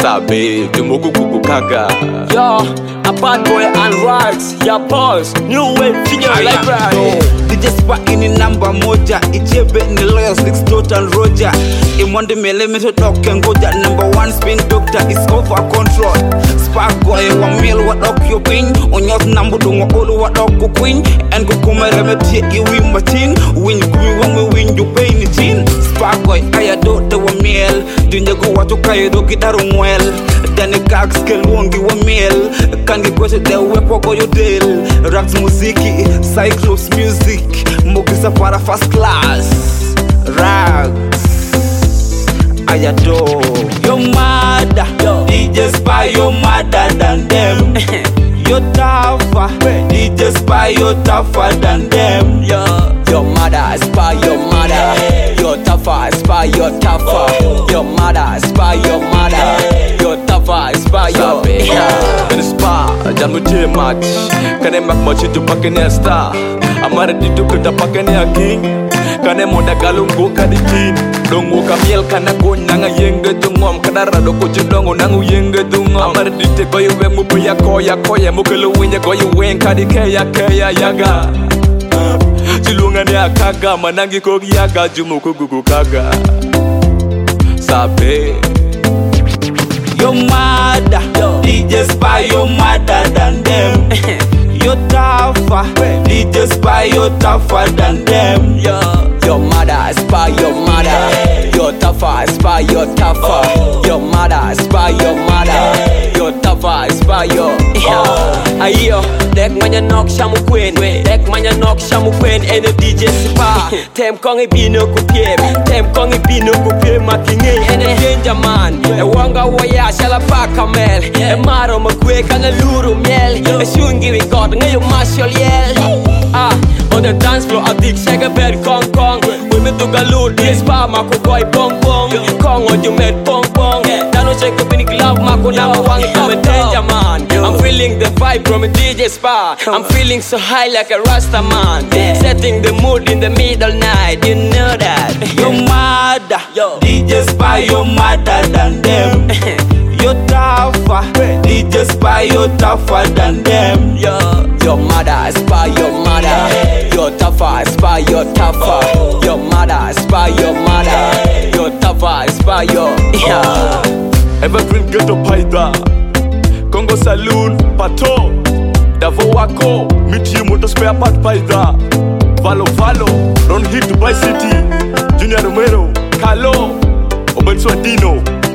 Sabe, Jumoku Kukaga. Yo, a bad boy and rights. Ya boss, new wave video library. DJ Spa ini namba moja. Ichebe ni Loyal 6 Total Roger. Imonde melemeto doke ngoja. Number 1 spin doctor is over control. Spark goe wa mil wa dok yo pin. Onyos nambu dungo olu wa dok ku queen. And go kuma remetie iwi machin. Win kumi wangwe win you pay ni chin. Spark goe aya do de wa mil. Dunye go watu kayo do gitaru mwel. Dani kak skill wongi wa mil. Kangi kwete de wepo go yo deal. Raps muziki, Cyclops music. Mokisa para first class. Rags Ayado. You're madder, DJ Spa, you're madder than them. You're tougher, DJ Spa, you're tougher than them. Your mother, Spa, your mother. You're tougher, Spa, you're tougher. Your mother, Spa, your mother. You're tougher, Spa, your In Spa, jangan too much. Kane mak mochi tu pakai ni star. Amar di tu kita pakai ni king. Kane moda galungu kadikin. Dongo kamiel kana gonanga yenge tungom. Kana rado kucu dongo nangu yenge tungom. Amar di te koyu wemu puya koya mukelu winya koyu wen kadikeya keya yaga. Chilunga ni akaga manangi kogi yaga Jumoku Kukaga. Sabe. You're madder, DJ Spa, you're madder than them. You're tougher, DJ Spa, you're tougher than them. Your mother, Spa, your mother. You're tougher, Spa, you're tougher. Your mother, Spa, your mother. You're tougher, Spa, your Ayo, dek manya nok shamu queen. Dek manya nok shamu queen. Ene DJ Spa. Tem kong ibino kupiem. Tem kong ibino kupiem makingi. Ene danger man. E wanga waya shala pa kamel. E maro makwe kana luru miel. E shungi we got ngayo marshal yell. On the dance floor a big shagger bed kong kong. Women to galore this Spa mako boy bong bong. Kong on you met bong bong. Dano shake up in the club mako na wang. I'm a danger man. I'm feeling the vibe from a DJ Spa. I'm feeling so high like a Rasta man. Setting the mood in the middle night. You know that. You're madder, DJ Spa, you're madder than them. You're tougher, DJ Spa, you're tougher than them. Your mother, Spa, your mother. You're tougher, Spa, you're tougher. Your mother, Spa, your mother. You're tougher, Spa, your Evergreen Ghetto Paida Congo Saloon Pato Davo Wako Michi Moto Spare Part Paida Valo Ron Hit Dubai City Junior Romero Kalo Obenso Dino